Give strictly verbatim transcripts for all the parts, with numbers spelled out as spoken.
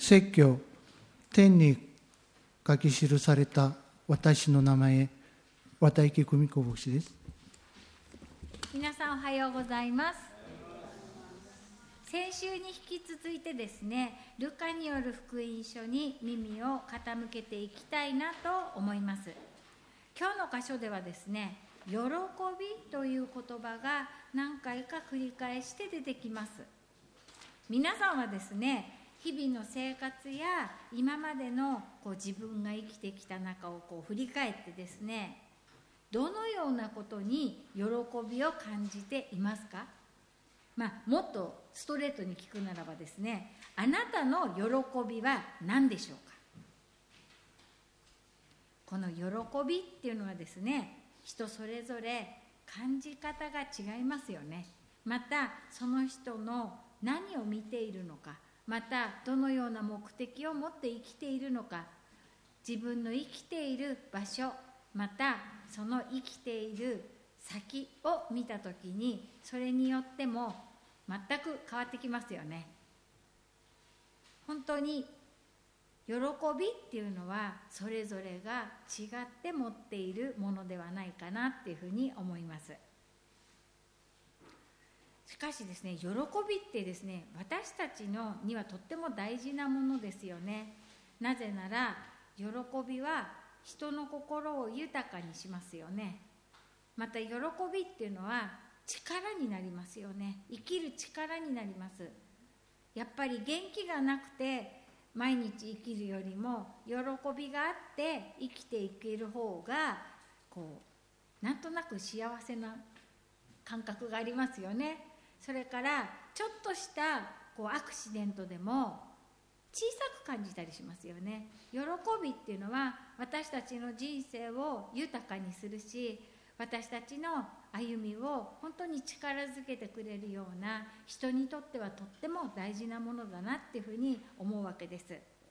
説教、天に書き記された私の名前、綿池久美子牧師です。 皆さんおはようございます。先週に引き続いてですね、ルカによる福音書に耳を傾けていきたいなと思います。今日の箇所ではですね、喜びという言葉が何回か繰り返して出てきます。皆さんはですね、日々の生活や今までのこう自分が生きてきた中をこう振り返ってですね、どのようなことに喜びを感じていますか？まあ、もっとストレートに聞くならばですね、あなたの喜びは何でしょうか？この喜びっていうのはですね、人それぞれ感じ方が違いますよね。またその人の何を見ているのか、またどのような目的を持って生きているのか、自分の生きている場所、またその生きている先を見たときに、それによっても全く変わってきますよね。本当に喜びっていうのはそれぞれが違って持っているものではないかなっていうふうに思います。しかしですね、喜びってですね、私たちのにはとっても大事なものですよね。なぜなら喜びは人の心を豊かにしますよね。また喜びっていうのは力になりますよね。生きる力になります。やっぱり元気がなくて毎日生きるよりも喜びがあって生きていける方がこうなんとなく幸せな感覚がありますよね。それからちょっとしたこうアクシデントでも小さく感じたりしますよね。喜びっていうのは私たちの人生を豊かにするし、私たちの歩みを本当に力づけてくれるような、人にとってはとっても大事なものだなっていうふうに思うわけです。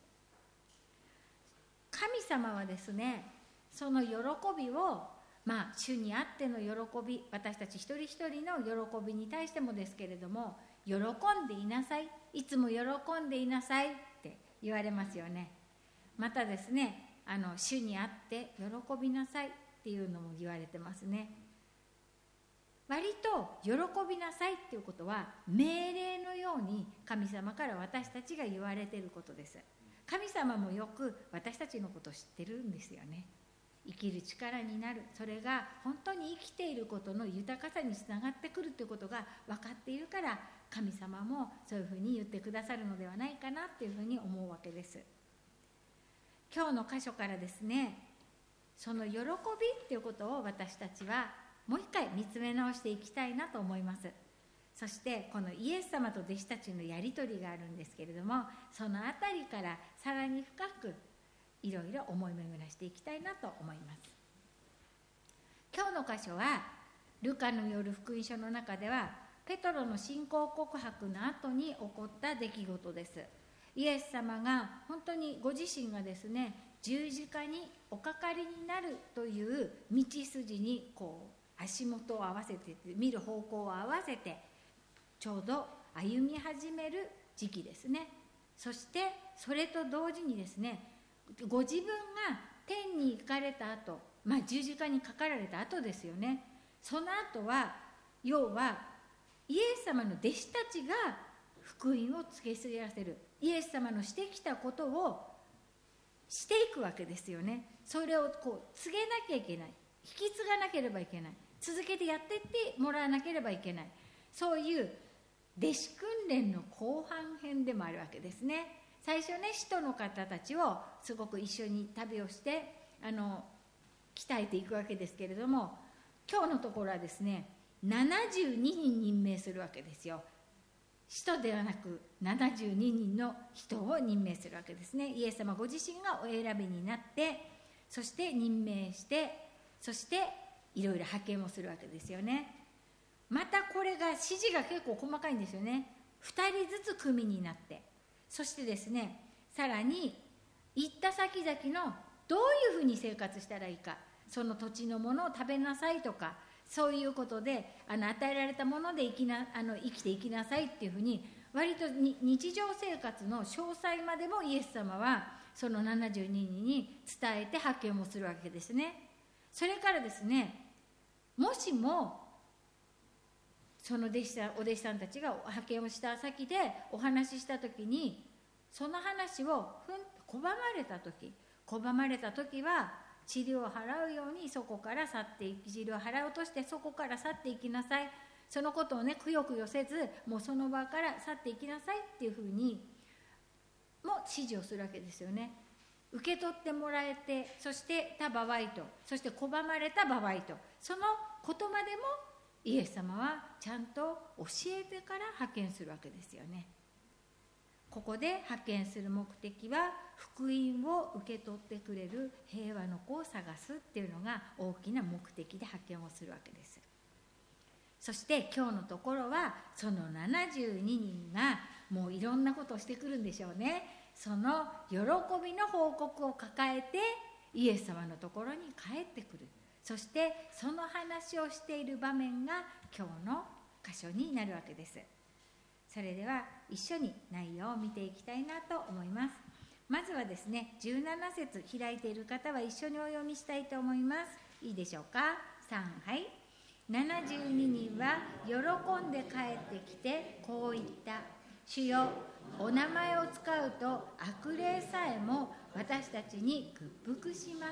神様はですね、その喜びをまあ主にあっての喜び、私たち一人一人の喜びに対してもですけれども、喜んでいなさい、いつも喜んでいなさいって言われますよね。またですね、あの主にあって喜びなさいっていうのも言われてますね。割と喜びなさいっていうことは命令のように神様から私たちが言われていることです。神様もよく私たちのことを知ってるんですよね。生きる力になる、それが本当に生きていることの豊かさにつながってくるということが分かっているから、神様もそういうふうに言ってくださるのではないかなというふうに思うわけです。今日の箇所からですね、その喜びっていうことを私たちはもう一回見つめ直していきたいなと思います。そしてこのイエス様と弟子たちのやり取りがあるんですけれども、そのあたりからさらに深くいろいろ思い巡らしていきたいなと思います。今日の箇所はルカのよる福音書の中ではペトロの信仰告白の後に起こった出来事です。イエス様が本当にご自身がですね、十字架におかかりになるという道筋にこう足元を合わせて、見る方向を合わせてちょうど歩み始める時期ですね。そしてそれと同時にですね、ご自分が天に行かれた後、まあ十字架にかかられた後ですよね。その後は要はイエス様の弟子たちが福音を告げ知らせる、イエス様のしてきたことをしていくわけですよね。それをこう告げなきゃいけない、引き継がなければいけない、続けてやっていってもらわなければいけない、そういう弟子訓練の後半編でもあるわけですね。最初ね、使徒の方たちをすごく一緒に旅をしてあの鍛えていくわけですけれども、今日のところはですね、ななじゅうににん任命するわけですよ。使徒ではなくななじゅうににんの人を任命するわけですね。イエス様ご自身がお選びになって、そして任命して、そしていろいろ派遣をするわけですよね。またこれが指示が結構細かいんですよね。ふたりずつ組になって、そしてですね、さらに行った先々のどういうふうに生活したらいいか、その土地のものを食べなさいとか、そういうことであの与えられたもので生きなあの生きていきなさいっていうふうに、 割と日常生活の詳細までもイエス様はそのななじゅうににんに伝えて派遣をするわけですね。それからですね、もしもその弟子さんお弟子さんたちが派遣をした先でお話しした時に、その話をふん拒まれた時拒まれた時は塵を払うようにそこから去っていき、塵を払うとしてそこから去っていきなさい、そのことをねくよくよせず、もうその場から去っていきなさいっていうふうにも指示をするわけですよね。受け取ってもらえて、そしてた場合と、そして拒まれた場合と、そのことまでもイエス様はちゃんと教えてから派遣するわけですよね。ここで派遣する目的は福音を受け取ってくれる平和の子を探すっていうのが大きな目的で派遣をするわけです。そして今日のところはそのななじゅうににんがもういろんなことをしてくるんでしょうね。その喜びの報告を抱えてイエス様のところに帰ってくる。そしてその話をしている場面が今日の箇所になるわけです。それでは一緒に内容を見ていきたいなと思います。まずはですね、じゅうなな節開いている方は一緒にお読みしたいと思います。いいでしょうか。さん、はい。ななじゅうににんは喜んで帰ってきてこう言った。主よ、お名前を使うと悪霊さえも私たちに屈服します。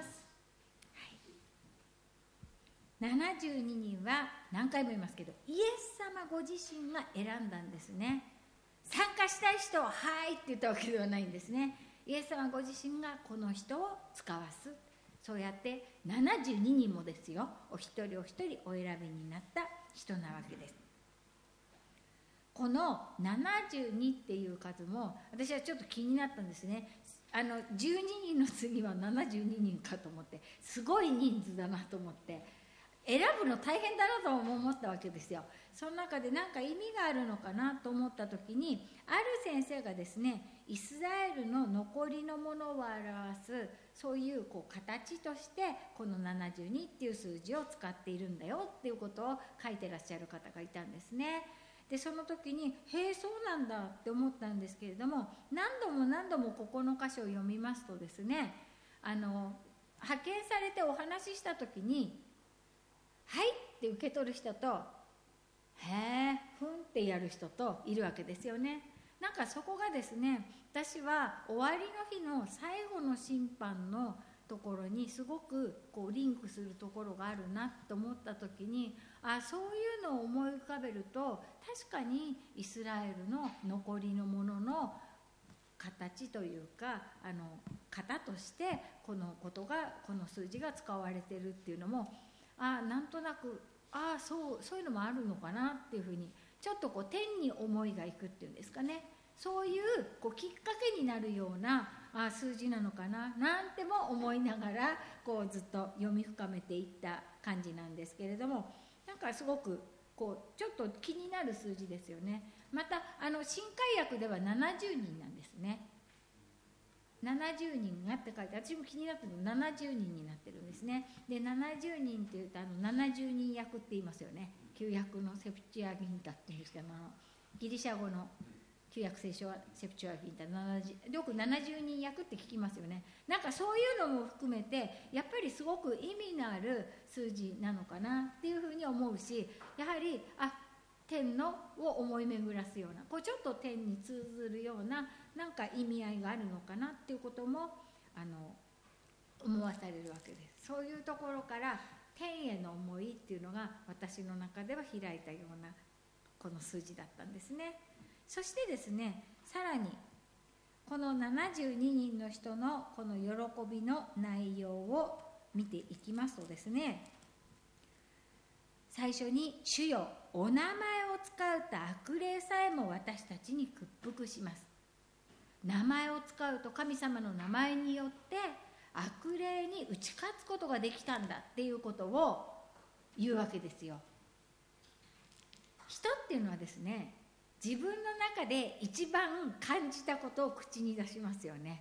ななじゅうににんは何回も言いますけど、イエス様ご自身が選んだんですね。参加したい人ははいって言ったわけではないんですね。イエス様ご自身がこの人を使わす、そうやってななじゅうににんもですよ、お一人お一人お選びになった人なわけです。このななじゅうにっていう数も私はちょっと気になったんですね。あのじゅうににんの次はななじゅうににんかと思って、すごい人数だなと思って、選ぶの大変だなと思ったわけですよ。その中で何か意味があるのかなと思った時に、ある先生がですね、イスラエルの残りのものを表すそういうこう形としてこのななじゅうにっていう数字を使っているんだよっていうことを書いてらっしゃる方がいたんですね。でその時にへえそうなんだって思ったんですけれども、何度も何度もここの箇所を読みますとですね、あの派遣されてお話しした時にはいって受け取る人と、へえふんってやる人といるわけですよね。なんかそこがですね、私は終わりの日の最後の審判のところにすごくこうリンクするところがあるなと思った時に、あそういうのを思い浮かべると、確かにイスラエルの残りのものの形というか、あの型としてこのことがこの数字が使われているっていうのも、あなんとなくああそうそういうのもあるのかなっていうふうに、ちょっとこう天に思いがいくっていうんですかね、そういう、こうきっかけになるようなあ数字なのかななんても思いながらこうずっと読み深めていった感じなんですけれども、なんかすごくこうちょっと気になる数字ですよね。またあの新海訳ではななじゅうにんなんですね。ななじゅうにんがって書いて、私も気になってるのななじゅうにんになってるんですね。でななじゅうにんっていうとあのななじゅうにん訳って言いますよね。旧約のセプチュアギンタっていうんですけど、あのギリシャ語の旧約聖書はセプチュアギンタ、よくななじゅうにん訳って聞きますよね。なんかそういうのも含めてやっぱりすごく意味のある数字なのかなっていうふうに思うし、やはりあ天のを思い巡らすような、こうちょっと天に通ずるようななんか意味合いがあるのかなっていうこともあの思わされるわけです。そういうところから天への思いっていうのが私の中では開いたようなこの数字だったんですね。そしてですね、さらにこのななじゅうににんの人のこの喜びの内容を見ていきますとですね、最初に主よお名前を使うと悪霊さえも私たちに屈服します。名前を使うと神様の名前によって悪霊に打ち勝つことができたんだっていうことを言うわけですよ。人っていうのはですね、自分の中で一番感じたことを口に出しますよね。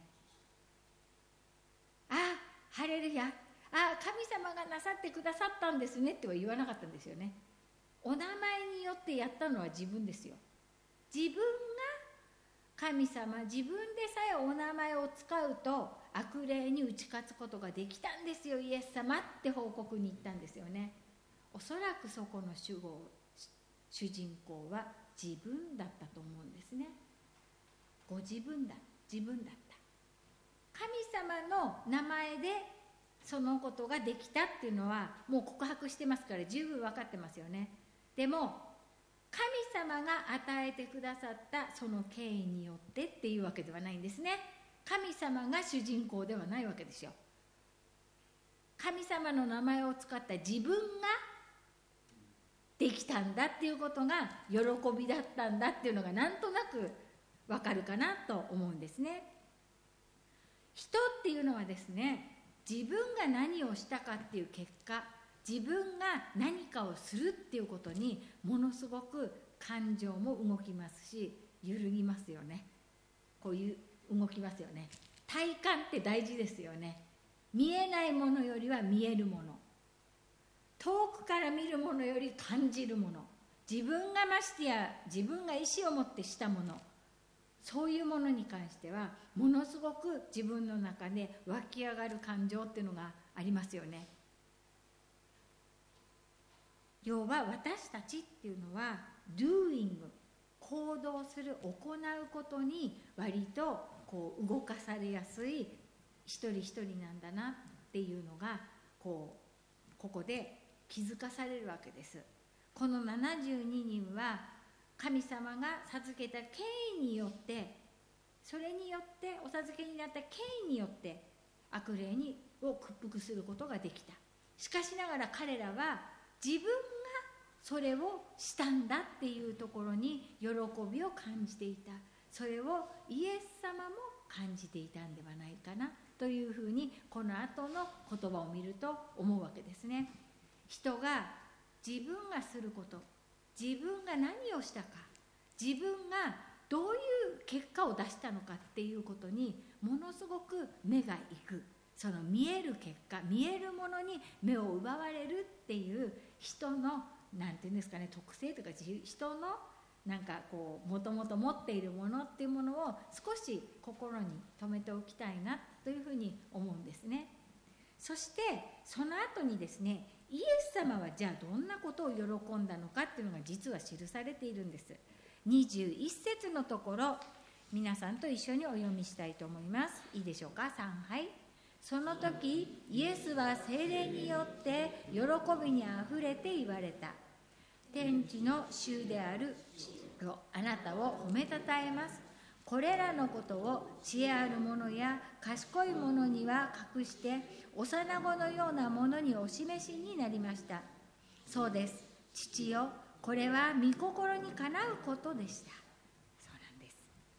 ああハレルヤ、ああ神様がなさってくださったんですねっては言わなかったんですよね。お名前によってやったのは自分ですよ。自分が神様自分でさえお名前を使うと悪霊に打ち勝つことができたんですよ、イエス様って報告に行ったんですよね。おそらくそこの主語主人公は自分だったと思うんですね。ご自分だ自分だった神様の名前でそのことができたっていうのはもう告白してますから十分分かってますよね。でも神様が与えてくださったその権威によってっていうわけではないんですね。神様が主人公ではないわけですよ。神様の名前を使った自分ができたんだっていうことが喜びだったんだっていうのがなんとなくわかるかなと思うんですね。人っていうのはですね、自分が何をしたかっていう結果、自分が何かをするっていうことにものすごく感情も動きますし揺るぎますよね。こういう動きますよね。体感って大事ですよね。見えないものよりは見えるもの、遠くから見るものより感じるもの、自分がましてや自分が意思を持ってしたもの、そういうものに関してはものすごく自分の中で湧き上がる感情っていうのがありますよね。要は私たちっていうのは doing 行動する行うことに割とこう動かされやすい一人一人なんだなっていうのがこうここで気づかされるわけです。このななじゅうににんは神様が授けた権威によって、それによってお授けになった権威によって悪霊にを屈服することができた。しかしながら彼らは自分がそれをしたんだっていうところに喜びを感じていた。それをイエス様も感じていたんではないかなというふうにこの後の言葉を見ると思うわけですね。人が自分がすること、自分が何をしたか、自分がどういう結果を出したのかっていうことにものすごく目がいく。その見える結果、見えるものに目を奪われるっていう人のなんていうんですかね、特性というか人のなんかこうもともと持っているものっていうものを少し心に留めておきたいなというふうに思うんですね。そしてその後にですね、イエス様はじゃあどんなことを喜んだのかっていうのが実は記されているんです。にじゅういっ節のところ、皆さんと一緒にお読みしたいと思います。いいでしょうか。さんはい。その時イエスは聖霊によって喜びにあふれて言われた。天地の主である父よ、あなたを褒めたたえます。これらのことを知恵ある者や賢い者には隠して幼子のようなものにお示しになりました。そうです、父よ、これは御心にかなうことでした。そうなんです。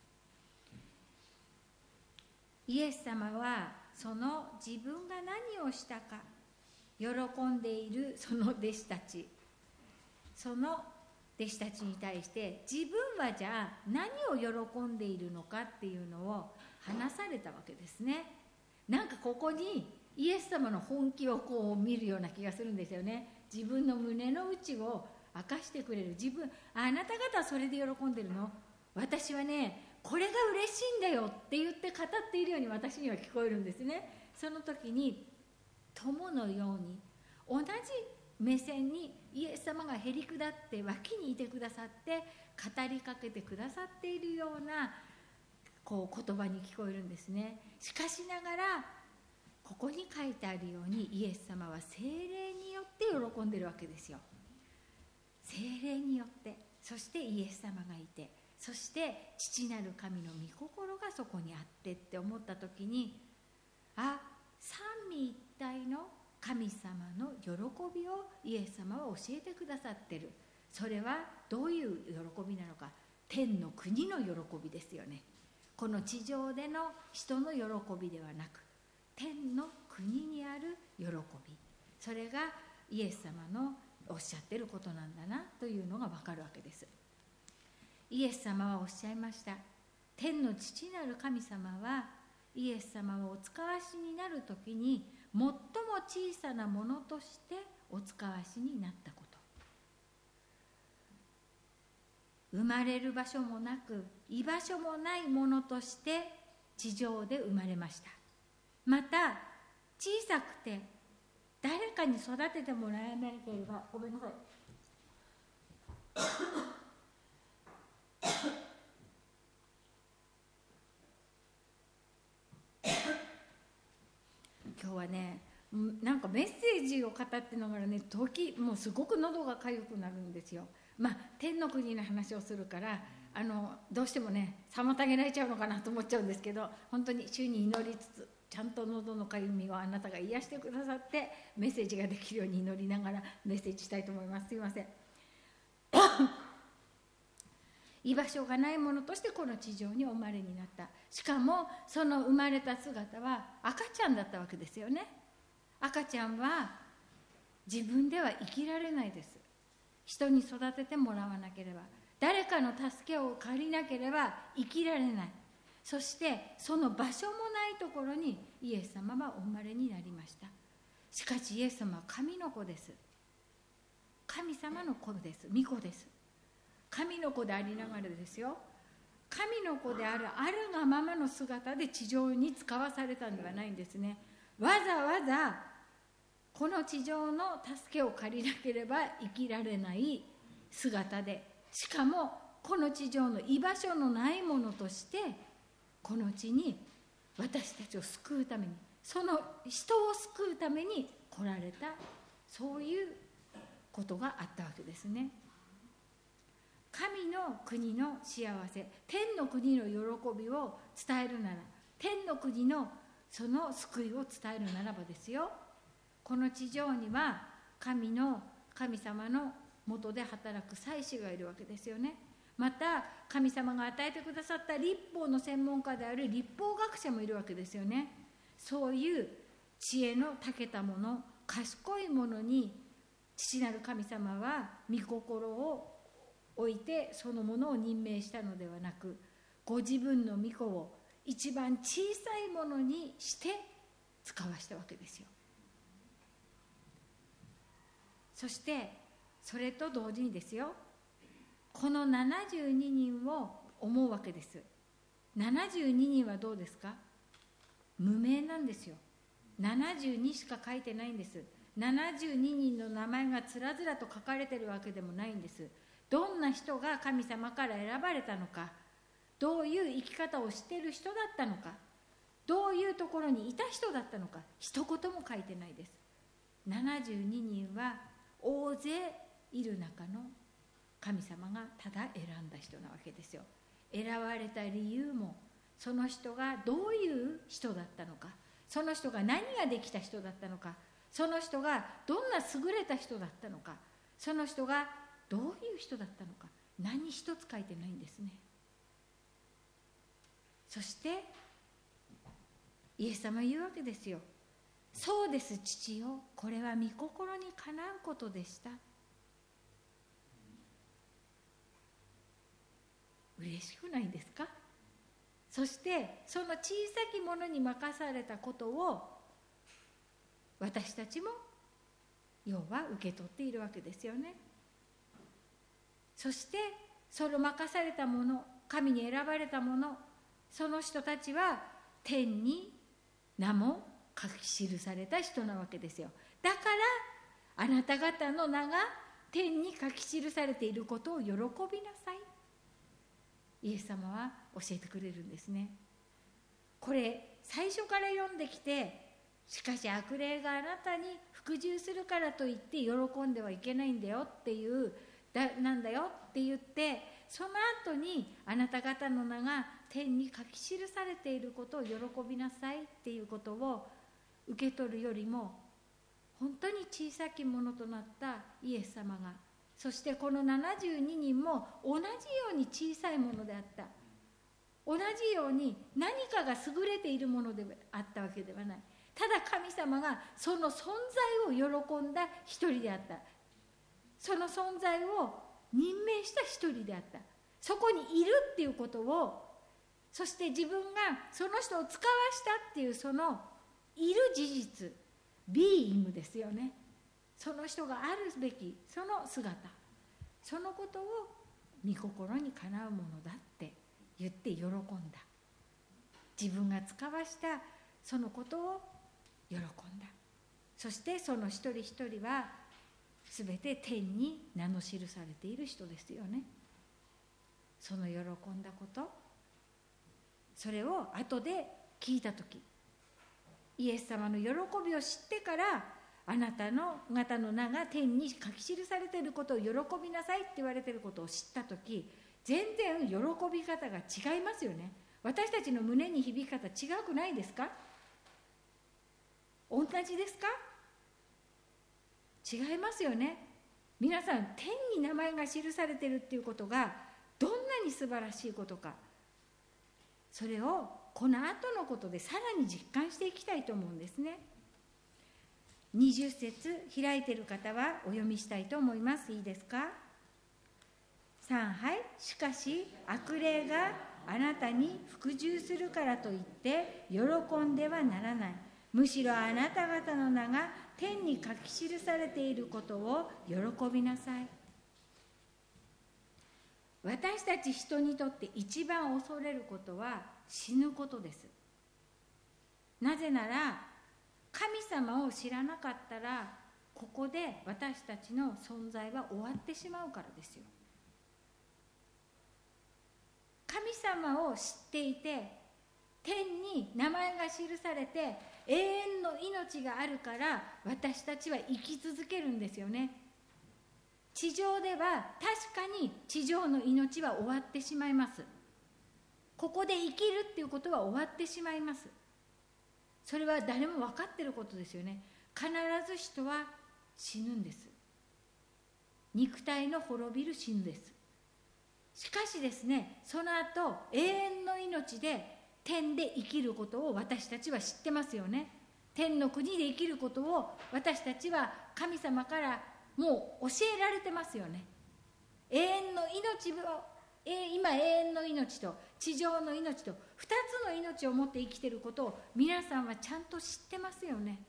イエス様はその自分が何をしたか喜んでいるその弟子たち、その弟子たちに対して自分はじゃあ何を喜んでいるのかっていうのを話されたわけですね。なんかここにイエス様の本気をこう見るような気がするんですよね。自分の胸の内を明かしてくれる。自分、あなた方はそれで喜んでるの？私はね、これが嬉しいんだよって言って語っているように私には聞こえるんですね。その時に友のように同じ目線にイエス様がへり下って脇にいてくださって語りかけてくださっているようなこう言葉に聞こえるんですね。しかしながらここに書いてあるようにイエス様は聖霊によって喜んでいるわけですよ。聖霊によって、そしてイエス様がいて、そして父なる神の御心がそこにあってって思った時に、あ、三位一体の神様の喜びをイエス様は教えてくださってる。それはどういう喜びなのか。天の国の喜びですよね。この地上での人の喜びではなく、天の国にある喜び、それがイエス様のおっしゃってることなんだなというのが分かるわけです。イエス様はおっしゃいました。天の父なる神様はイエス様をお使わしになるときに最も小さなものとしてお使わしになったこと。生まれる場所もなく居場所もないものとして地上で生まれました。また小さくて誰かに育ててもらえなければ、ごめんなさい今日はね、なんかメッセージを語ってながらね、時もうすごく喉が痒くなるんですよ。まあ天の国の話をするからあのどうしてもね妨げられちゃうのかなと思っちゃうんですけど、本当に主に祈りつつ、ちゃんと喉のかゆみをあなたが癒してくださってメッセージができるように祈りながらメッセージしたいと思います。すいません居場所がないものとしてこの地上にお生まれになった。しかもその生まれた姿は赤ちゃんだったわけですよね。赤ちゃんは自分では生きられないです。人に育ててもらわなければ、誰かの助けを借りなければ生きられない。そしてその場所もないところにイエス様はお生まれになりました。しかしイエス様は神の子です。神様の子です。御子です。神の子でありながらですよ、神の子であるあるがままの姿で地上に使わされたんではないんですね。わざわざこの地上の助けを借りなければ生きられない姿で、しかもこの地上の居場所のないものとしてこの地に私たちを救うために、その人を救うために来られた、そういうことがあったわけですね。神の国の幸せ、天の国の喜びを伝えるなら、天の国のその救いを伝えるならばですよ、この地上には神の神様の下で働く祭司がいるわけですよね。また神様が与えてくださった律法の専門家である律法学者もいるわけですよね。そういう知恵の長けたもの、賢いものに父なる神様は御心を置いてそのものを任命したのではなく、ご自分の御子を一番小さいものにして使わしたわけですよ。そしてそれと同時にですよ、このななじゅうににんを思うわけです。ななじゅうににんはどうですか？無名なんですよ。ななじゅうにしか書いてないんです。ななじゅうににんの名前がつらずらと書かれているわけでもないんです。どんな人が神様から選ばれたのか、どういう生き方をしている人だったのか、どういうところにいた人だったのか、一言も書いてないです。ななじゅうににんは大勢いる中の神様がただ選んだ人なわけですよ。選ばれた理由も、その人がどういう人だったのか、その人が何ができた人だったのか、その人がどんな優れた人だったのか、その人がどういう人だったのか、何一つ書いてないんですね。そしてイエス様は言うわけですよ。そうです、父よ、これは御心にかなうことでした。嬉しくないですか？そしてその小さきものに任されたことを私たちも要は受け取っているわけですよね。そしてその任されたもの、神に選ばれたもの、その人たちは天に名も書き記された人なわけですよ。だからあなた方の名が天に書き記されていることを喜びなさい、イエス様は教えてくれるんですね。これ最初から読んできて、しかし悪霊があなたに服従するからといって喜んではいけないんだよっていうだなんだよって言って、その後にあなた方の名が天に書き記されていることを喜びなさいっていうことを受け取るよりも、本当に小さきものとなったイエス様が、そしてこのななじゅうににんも同じように小さいものであった、同じように何かが優れているものであったわけではない。ただ神様がその存在を喜んだ一人であった、その存在を任命した一人であった、そこにいるっていうことを、そして自分がその人を使わしたっていうそのいる事実、ビーイングですよね。その人があるべきその姿、そのことを御心にかなうものだって言って喜んだ。自分が使わしたそのことを喜んだ。そしてその一人一人はすべて天に名の記されている人ですよね。その喜んだこと、それを後で聞いたとき、イエス様の喜びを知ってから、あなたの方の名が天に書き記されていることを喜びなさいって言われていることを知ったとき、全然喜び方が違いますよね。私たちの胸に響き方違くないですか？同じですか？違いますよね。皆さん、天に名前が記されているっていうことがどんなに素晴らしいことか、それをこの後のことでさらに実感していきたいと思うんですね。にじゅっ節開いている方はお読みしたいと思います。いいですか？さんはい。しかし悪霊があなたに服従するからといって喜んではならない。むしろあなた方の名が天に書き記されていることを喜びなさい。私たち人にとって一番恐れることは死ぬことです。なぜなら神様を知らなかったら、ここで私たちの存在は終わってしまうからですよ。神様を知っていて、天に名前が記されて永遠の命があるから、私たちは生き続けるんですよね。地上では確かに地上の命は終わってしまいます。ここで生きるっていうことは終わってしまいます。それは誰も分かっていることですよね。必ず人は死ぬんです。肉体の滅びる死ぬです。しかしですね、その後永遠の命で天で生きることを私たちは知ってますよね。天の国で生きることを私たちは神様からもう教えられてますよね。永遠の命を、今永遠の命と地上の命とふたつの命を持って生きていることを皆さんはちゃんと知ってますよね。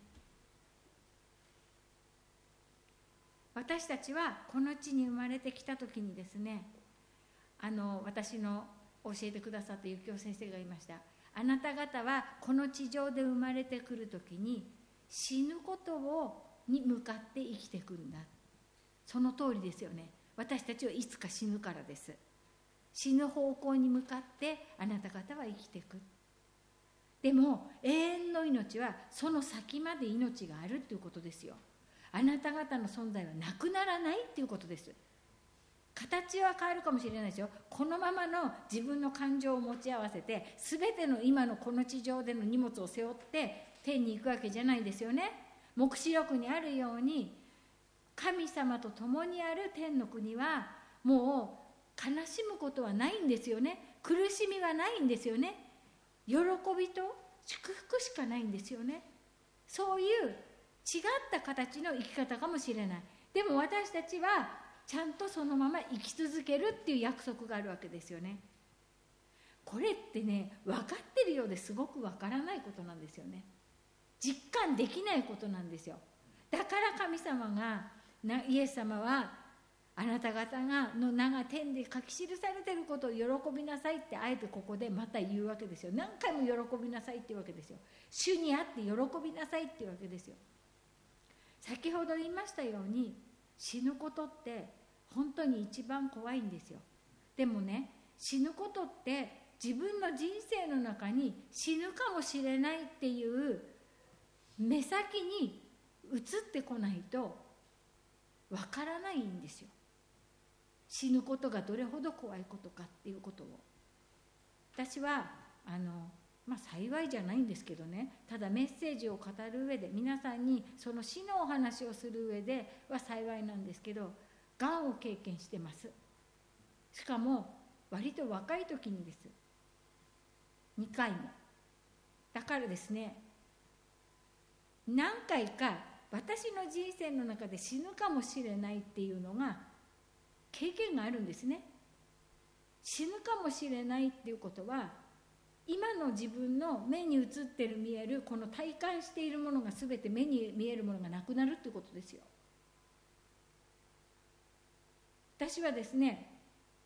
私たちはこの地に生まれてきた時にですね、あの私の教えてくださった幸男先生が言いました。あなた方はこの地上で生まれてくる時に死ぬことをに向かって生きていくんだ。その通りですよね。私たちはいつか死ぬからです。死ぬ方向に向かってあなた方は生きていく。でも永遠の命はその先まで命があるということですよ。あなた方の存在はなくならないということです。形は変わるかもしれないですよ。このままの自分の感情を持ち合わせて全ての今のこの地上での荷物を背負って天に行くわけじゃないですよね。黙示録にあるように神様と共にある天の国はもう悲しむことはないんですよね。苦しみはないんですよね。喜びと祝福しかないんですよね。そういう違った形の生き方かもしれない。でも私たちはちゃんとそのまま生き続けるっていう約束があるわけですよね。これってね、分かってるようですごく分からないことなんですよね。実感できないことなんですよ。だから神様がイエス様はあなた方がの名が天で書き記されていることを喜びなさいってあえてここでまた言うわけですよ。何回も喜びなさいって言うわけですよ。主にあって喜びなさいって言うわけですよ。先ほど言いましたように死ぬことって本当に一番怖いんですよ。でもね、死ぬことって自分の人生の中に死ぬかもしれないっていう目先に移ってこないとわからないんですよ。死ぬことがどれほど怖いことかっていうことを。私はあの、まあ、幸いじゃないんですけどね、ただメッセージを語る上で皆さんにその死のお話をする上では幸いなんですけど、がんを経験してます。しかも割と若い時にです。にかいも。だからですね、何回か私の人生の中で死ぬかもしれないっていうのが経験があるんですね。死ぬかもしれないっていうことは、今の自分の目に映ってる見えるこの体感しているものが全て目に見えるものがなくなるっていうことですよ。私はですね、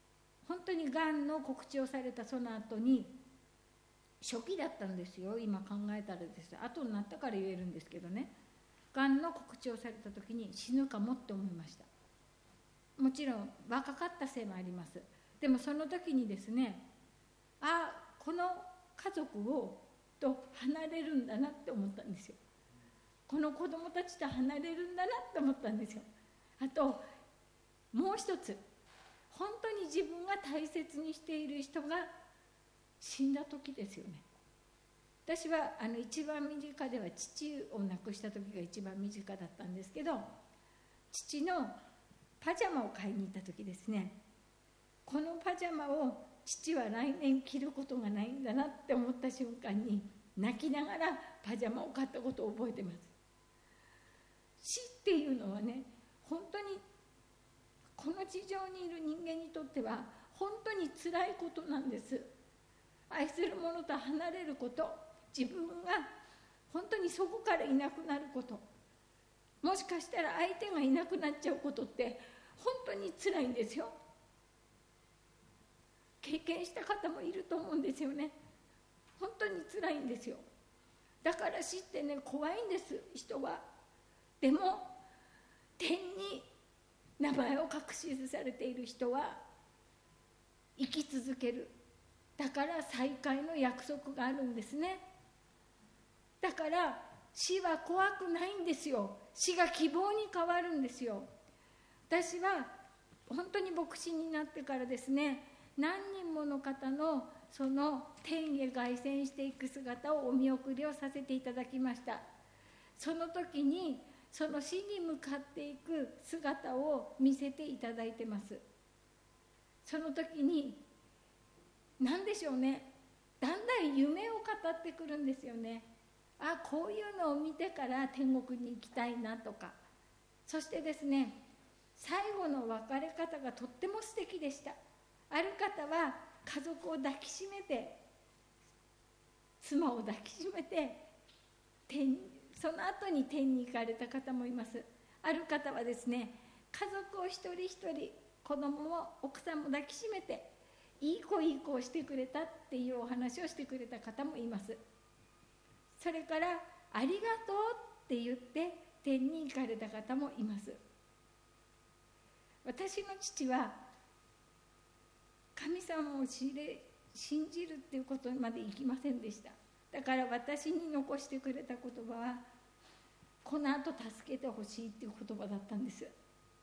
本当にがんの告知をされたその後に、初期だったんですよ、今考えたらです。後になったから言えるんですけどね、がんの告知をされた時に死ぬかもって思いました。もちろん若かったせいもあります。でもその時にですね、あ、この家族をと離れるんだなって思ったんですよ。この子供たちと離れるんだなって思ったんですよ。あともう一つ、本当に自分が大切にしている人が死んだ時ですよね。私はあの一番身近では父を亡くした時が一番身近だったんですけど、父のパジャマを買いに行った時ですね、このパジャマを父は来年着ることがないんだなって思った瞬間に、泣きながらパジャマを買ったことを覚えてます。死っていうのはね、本当にこの地上にいる人間にとっては本当につらいことなんです。愛する者と離れること、自分が本当にそこからいなくなること、もしかしたら相手がいなくなっちゃうことって本当につらいんですよ。経験した方もいると思うんですよね。本当につらいんですよ。だから死ってね、怖いんです、人は。でも天に名前を隠し記されている人は生き続ける。だから再会の約束があるんですね。だから死は怖くないんですよ。死が希望に変わるんですよ。私は本当に牧師になってからですね、何人もの方のその天へ凱旋していく姿をお見送りをさせていただきました。その時にその死に向かっていく姿を見せていただいてます。その時に何でしょうね、だんだん夢を語ってくるんですよね。あ、こういうのを見てから天国に行きたいなとか。そしてですね、最後の別れ方がとっても素敵でした。ある方は家族を抱きしめて、妻を抱きしめて天その後に天に行かれた方もいます。ある方はですね、家族を一人一人、子供も奥さんも抱きしめて、いい子いい子をしてくれたっていうお話をしてくれた方もいます。それからありがとうって言って天に行かれた方もいます。私の父は神様を知れ信じるっていうことまでいきませんでした。だから私に残してくれた言葉は、この後助けてほしいっていう言葉だったんです。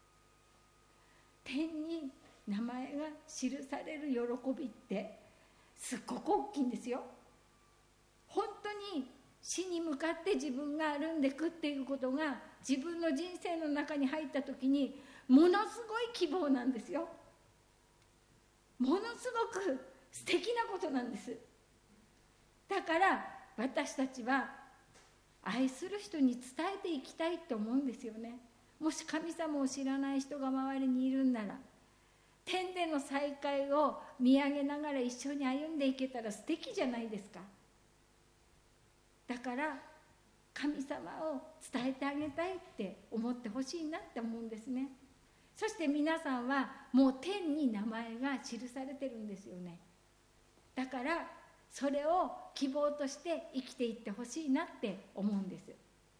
天に名前が記される喜びってすっごく大きいんですよ。本当に死に向かって自分が歩んでいくっていうことが自分の人生の中に入った時にものすごい希望なんですよ。ものすごく素敵なことなんです。だから私たちは愛する人に伝えていきたいと思うんですよね。もし神様を知らない人が周りにいるんなら、天での再会を見上げながら一緒に歩んでいけたら素敵じゃないですか。だから神様を伝えてあげたいって思ってほしいなって思うんですね。そして皆さんはもう天に名前が記されてるんですよね。だからそれを希望として生きていってほしいなって思うんです。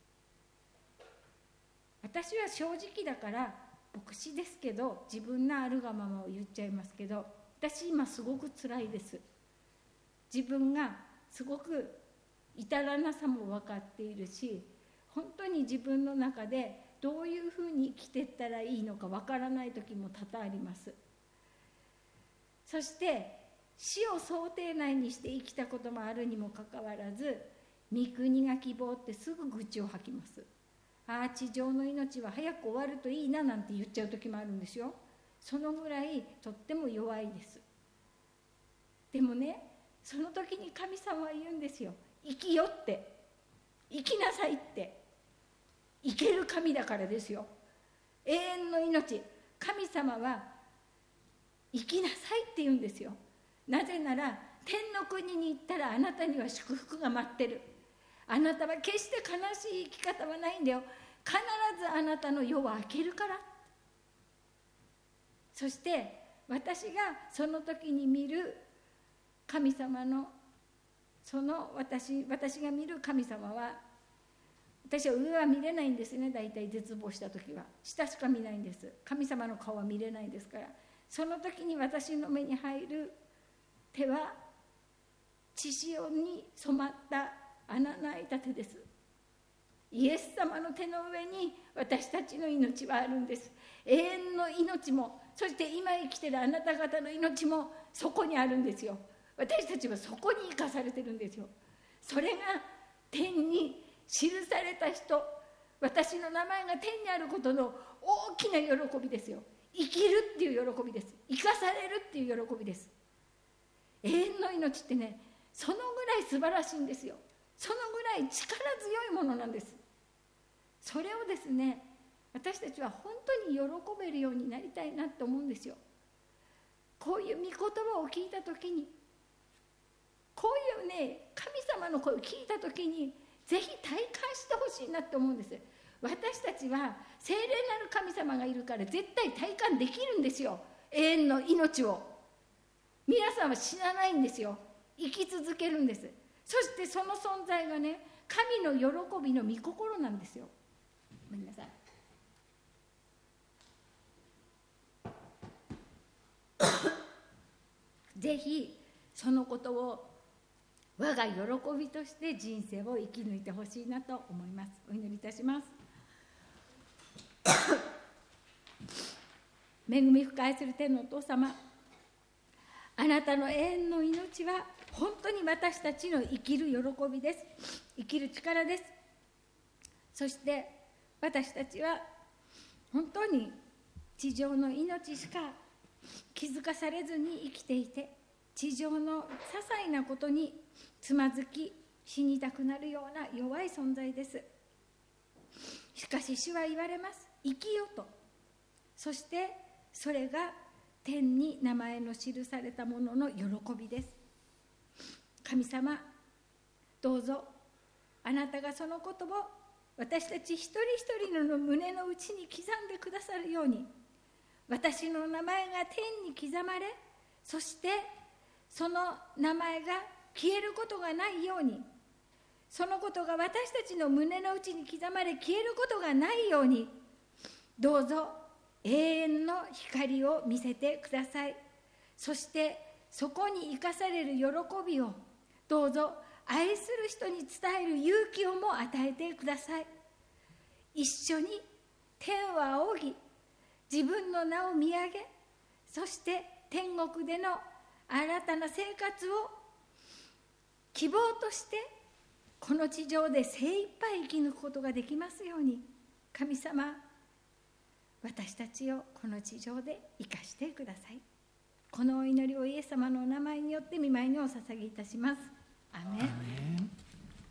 私は正直だから牧師ですけど、自分のあるがままを言っちゃいますけど、私今すごく辛いです。自分がすごく至らなさも分かっているし、本当に自分の中でどういうふうに生きていったらいいのか分からない時も多々あります。そして死を想定内にして生きたこともあるにもかかわらず、御国が希望ってすぐ愚痴を吐きます。ああ、地上の命は早く終わるといいななんて言っちゃう時もあるんですよ。そのぐらいとっても弱いです。でもね、その時に神様は言うんですよ。生きよって、生きなさいって。生ける神だからですよ。永遠の命、神様は生きなさいって言うんですよ。なぜなら天の国に行ったらあなたには祝福が待ってる。あなたは決して悲しい生き方はないんだよ。必ずあなたの夜は明けるから。そして私がその時に見る神様のその 私, 私が見る神様は、私は上は見れないんですね。大体絶望した時は下しか見ないんです。神様の顔は見れないですから、その時に私の目に入る手は血潮に染まった穴の開いた手です。イエス様の手の上に私たちの命はあるんです。永遠の命も、そして今生きているあなた方の命もそこにあるんですよ。私たちはそこに生かされてるんですよ。それが天に記された人、私の名前が天にあることの大きな喜びですよ。生きるっていう喜びです。生かされるっていう喜びです。永遠の命ってね、そのぐらい素晴らしいんですよ。そのぐらい力強いものなんです。それをですね、私たちは本当に喜べるようになりたいなと思うんですよ。こういう御言葉を聞いたときに、こういうね、神様の声を聞いたときに、ぜひ体感してほしいなと思うんです。私たちは聖霊なる神様がいるから絶対体感できるんですよ。永遠の命を。皆さんは死なないんですよ。生き続けるんです。そしてその存在がね、神の喜びの御心なんですよ。ごめんなさい。ぜひそのことを我が喜びとして人生を生き抜いてほしいなと思います。お祈りいたします。恵み深いする天のお父様、あなたの永遠の命は本当に私たちの生きる喜びです。生きる力です。そして私たちは本当に地上の命しか気づかされずに生きていて、地上の些細なことにつまずき死にたくなるような弱い存在です。しかし主は言われます。生きよと。そしてそれが天に名前の記されたものの喜びです。神様、どうぞあなたがそのことを私たち一人一人の胸の内に刻んでくださるように、私の名前が天に刻まれ、そしてその名前が消えることがないように、そのことが私たちの胸の内に刻まれ消えることがないように、どうぞ永遠の光を見せてください。そしてそこに生かされる喜びをどうぞ愛する人に伝える勇気をも与えてください。一緒に天を仰ぎ、自分の名を見上げ、そして天国での新たな生活を希望としてこの地上で精一杯生き抜くことができますように、神様、私たちをこの地上で生かしてください。このお祈りをイエス様のお名前によって御前にお捧げいたします。アーメン。